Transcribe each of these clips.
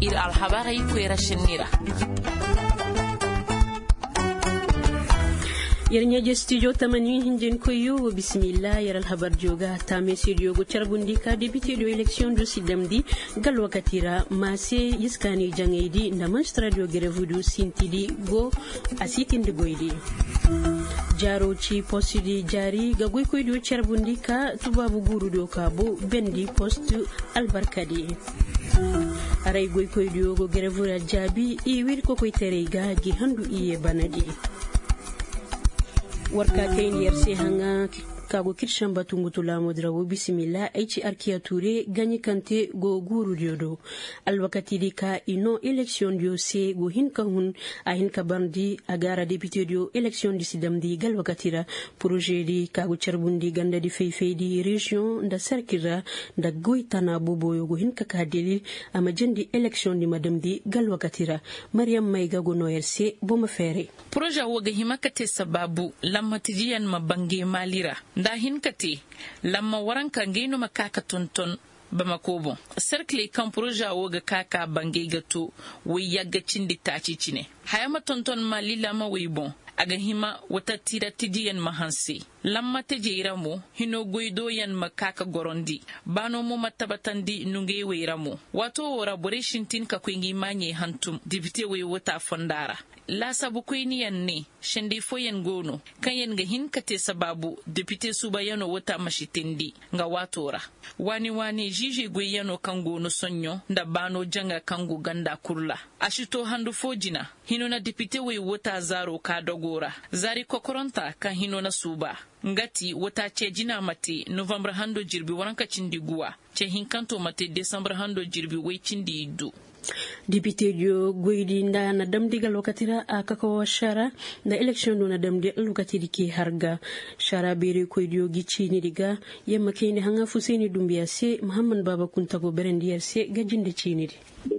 ir alhabari kwera shinira. Yarnya studio tamani hinjen koyo bismillah yaral habar joga tame studio go charbundi ka député de élection do sidamdi gal wakatira mase yiskani jangedi ndamas radio gerevudu sintidi go asikinde goydi jaro ci posidi jari ga goy koy do charbundi ka tubabu guru do ka bo bendi post albarkadi aray goy koy do go gerevura jabi e wir ko koy terega gi handu iye banadi warka kain yerse hanga kago kirshan batungu tula modrawo bismillah aici arkia ture ganyi kante go guru diodo alwakati di ka ino election dio se go hinka hun a hinka bandi agara député dio election di sidamdi gal wakatira projet di kago charbundi ganda di feifei di region nda sarkira nda goitana boboyo go hinka kadili ama jendi election di madamdi gal wakatira Mariam Maiga go noyerse boma fere projet woga himakate sababu lamma tijiyan mabange malira nda hinkati lamma waranka ngeno makaka tonton bamakobo cercle kan projet woga kaka bange gato wi yaga cindi taci cine hayama tonton malila ma wi bon aga hima wata tira tijiyan mahansi lamma tejiramo hino goido yan makaka gorondi bano mo matabatandi nunge weiramo wato wora boreshin tin ka kwingi manye hantum dibite we wata fondara la sabu kwini yanne shende foyen gono kayen ga hinkate sababu dipite suba yano wata mashitindi nga watora wani jije gwe yano kango sonyo nda bano janga kango ganda kurla ashito handu fojina hino na dipite we wata zaro ka dogora zari kokoronta kan hino na suba ngati wata ce jina mate november hando jirbi waranka cindi guwa ce hinkanto mate december hando jirbi we cindi idu député dio goydi nda na damdi gal wakatira akako shara na election do na damdi lokatiri ki harga shara bere ko dio gicini diga yemma kene hanga fuseni dumbiya se Muhammad Baba Kuntago berendiyar se gajinde cini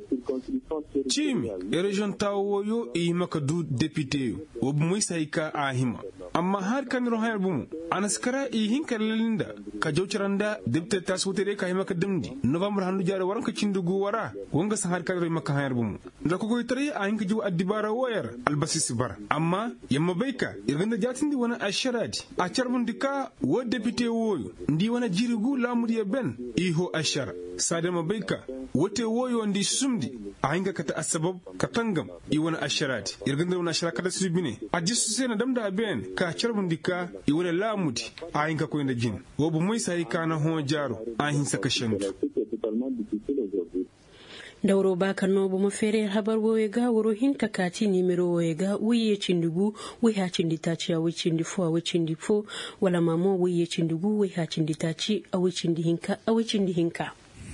Chimi, region tawoyo e makadu député wob moy ka ahima amma har kan rohayar bumu anaskara e hinkar lalinda ka jawcaranda député taswotere ka himaka damdi november handu jare waran ka cindugo wara wonga san har kan maka hayar bumu nda ko tare a hinka jiw addibara wayar albasis bar amma yamma baika irganda jatindi wana asharadi a charbun dika wo député woyo ndi wana jirigu lamudi ben iho ashara sadama baika wote woyo ndi sumdi a hinga kata asbab katangam i wana asharati irganda wana ashara kada subine ajisu sena damda ben ka charbun dika i wana lamudi a hinga ko inda jin wobu moy sai kana ho jaro a hin saka shandu dauro baka nobo mo fere habar woyega woro hinka kati nimero woyega wiye cindugu wi ha cinditaci a wicindi fo wala mamo wiye cindugu wi ha cinditaci a wicindi hinka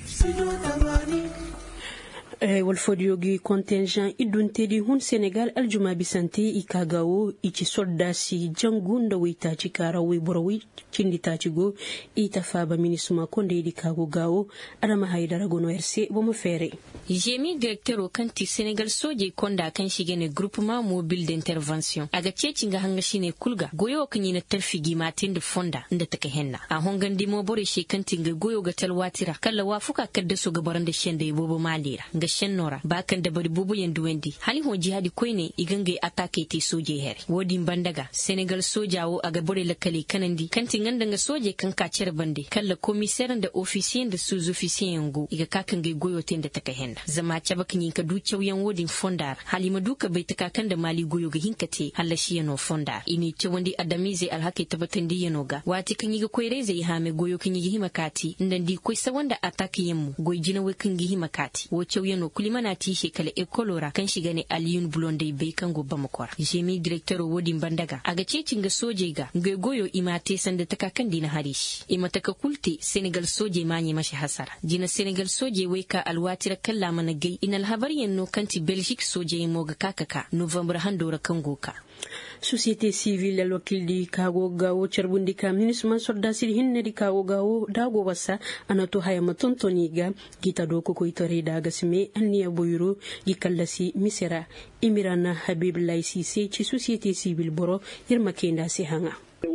walfodiogi contingent iduntedi hun Senegal aljuma bisante ikagawo ichi soldasi jangunda witaci kara wi borowi cinditaci go itafaba minisuma konde idikago gawo adama haidara gono RC bomo fere Jemi directeur o kanti Senegal soje konda kan shige ne groupement mobile d'intervention aga ceci nga hanga shine kulga goyo kan yina tarfigi matin da fonda inda take henna a hongandi mo bore she kanti nga goyo ga talwatira kala wafuka kadda so gabaran da shende bobo malira nga shennora bakan da bari bobo yandu wendi hali ho jihadi koine iganga atake ti soje here wodi bandaga Senegal sojawo aga bore lakali kanandi kanti nganda nga soje kan ka cer bande kala commissaire da officier da sous-officier ngo iga kakan ga goyo tenda take henna zama caba kan yinka ducew yan wodin fondar halima duka bai ta kakan da mali goyo ga hinkate halashi yano fondar ini ce wandi adamize alhake tabatan di yano ga wati kan yiga koy reze ha me goyo kan yiga himakati ndan di koy sawanda ataki yammu goy jina we kan yiga himakati wo cew yano kulimana ti shekala e kolora kan shiga ne aliyun blonde bai kan go bamakora jemi directeur wodin bandaga aga cecin ga soje ga goy goyo imate sanda ta kakan dina harish imata ka kulte Senegal soje manye mashi hasara jina Senegal soje we ka alwatira kalla mana gai inal habariyan no kanti Belgique soje moga kakaka November handora kangoka société civile alwakil di kago gawo charbundi ka minisman soldasir hinne di kago gawo dago wasa anato haya matontoni ga gita doko ko itore daga sime anniya boyro gikallasi misera imirana Habib Laisi se ci société civile boro yirma kenda se hanga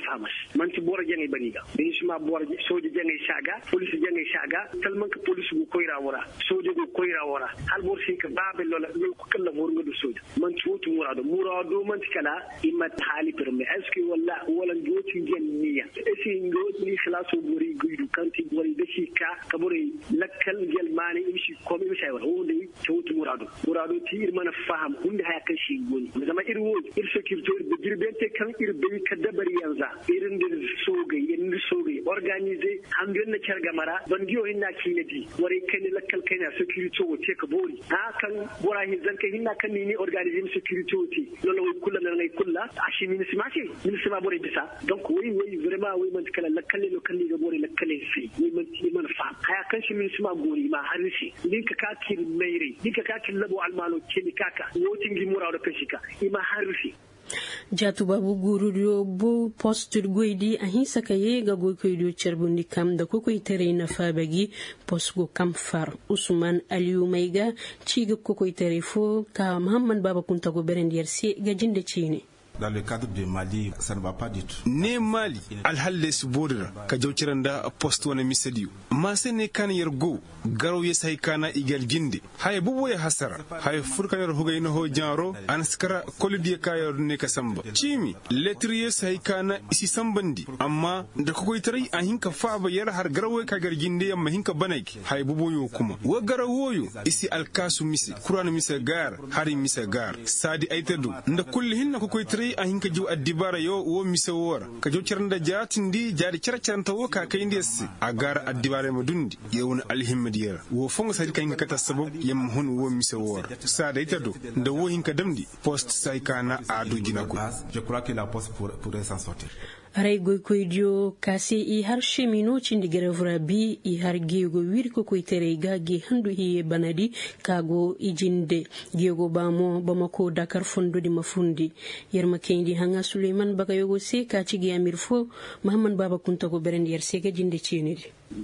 famas man ci bora jangai baniga bin shi ma bora soje jangai shaga police jangai shaga talman ka police go koyra wora soje go koyra wora hal bor sin ka babe lola lol ko kala bor ngado soje man ci wotu murado man ci kala imma hali perme est-ce que wala ngoti gen niya esi ngoti ni khalaso bori guidu kanti bori de shi ka bori lakkal gel mani imshi komi mi shay wala wonde ci wotu murado ti irmana faham hunde haya kan shi goni zama irwo security de girbente kan irbe ka dabari yanza irin da soga organize hangen na chargamara bandiyo hinna kinedi wari kan lakkal kana security wote ka bori ha kan bora hin zanka hinna kan ni organize security wote lolo kullu na ngai kullu ashi min sima bori bisa donc oui vraiment oui man kala lakkal lo kan ni ga bori lakkal fi ni man fa haya kan shi min sima gori ma harisi dinka ka kin meire dinka ka kin labo almalo kini kaka wotin gi mura da kashika ima harisi jatu babu guru bo postur goidi ahin sakaye ga go koydo cerbundi kam da ko koy tere na fabagi posgo kam far Usman Aliou Maiga ciga ko koy tere fo ka Muhammad Baba Kunta go berendier si ga jinde cine dans le cadre de Mali, ça ne va pas du tout. Ne Mali, alhalle subodra, ka jawciranda post wana misadiyu. Mase ne kan yergo, garo ye sai kana igal ginde. Hay bubo ya hasara, hay furkan yer hugay no ho janro, anskara kolidi ka yer ne ka samba. Chimi, letriye sai kana isi sambandi, amma da ko koytari a hinka fa ba yer har garo ka gar ginde yamma hinka banaki. Hay bubo yo kuma. Wa garo yo isi alkasu misi, Qur'an misa gar, hari misa gar. Sadi aitadu, nda kulli hinna ko koytari a hinka ju addibara yo wo misawora ka jo cirnda jatindi jadi circanta wo ka kay ndesi agara addibara mo dundi yewna alhimmadiyara wo fonga sadi kay ngata sabab yam hun wo misawora sada itado nda wo hinka damdi post sai kana adu jinako je crois que la poste pourrait s'en sortir. aray goy koydio kasi I har chemino cindi gerevra bi I har gego wirko koy tere gage handu hiye banadi kago ijinde gego bamo bamako Dakar fondo di mafundi yerma kendi hanga Suleiman Bakayogo se ka ci gi amir fo Muhammad Baba Kunta go berendier se ga jinde chenedi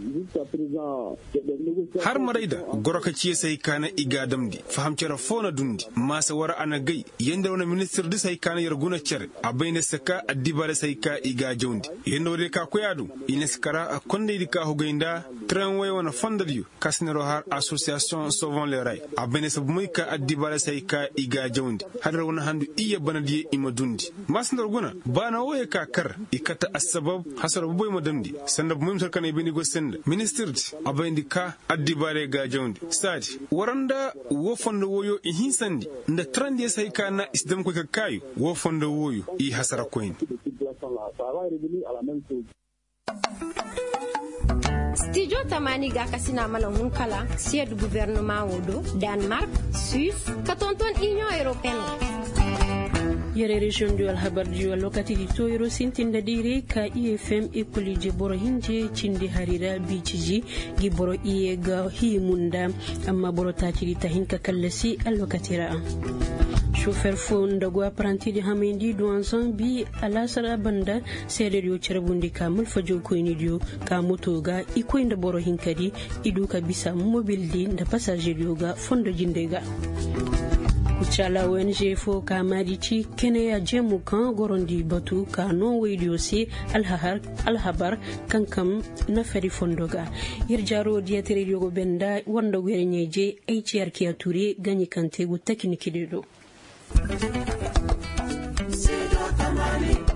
har maraida goroka ciye sai kana iga damdi fahamcara fona dundi masa wara ana gai yanda wani minister di sai kana yarguna cer abaina saka addibare sai ka iga jawndi yanda wade ka koyadu ineskara a konde di ka hogainda tramway wana fondadiyo kasnero har association sauvons les rails abaina sabumai ka addibare sai ka iga jawndi hadar wani handu iya banadiye ima dundi masnar guna bana waye ka kar ikata asbab hasar boy madamdi sanda bumum sarkana ibini go minister abayndi ka addibare ga jawndi sadi waranda wo fondo woyo I hinsandi nda trande sai kana isdam ko kayu wo fondo woyo I hasara koyin Studio Tamani ga kasina mala hunkala siège du gouvernement wodo Danemark Suisse katonton Union européenne yere region du alhabar du lokati di toyro sintinda dire ka IFM ekolije boro hinje cindi harira bichiji gi boro iye ga himunda amma boro tatiri tahinka kallasi alokatira chauffeur fonda go apprenti di hamendi douanzan bi alasara banda sederio cerbundi kamul fajo ko inidio ka moto ga ikoinda boro hinkadi iduka bisa mobildi nda passager yoga fondo jindega Kuchala ONG fo kamadi ci kene ya jemu kan gorondi batu ka non radio si alhabar kankam na feri fondoga yirjaro diatere yogo benda wanda gwerenyeje HRK Ture ganyi kante go tekniki dedo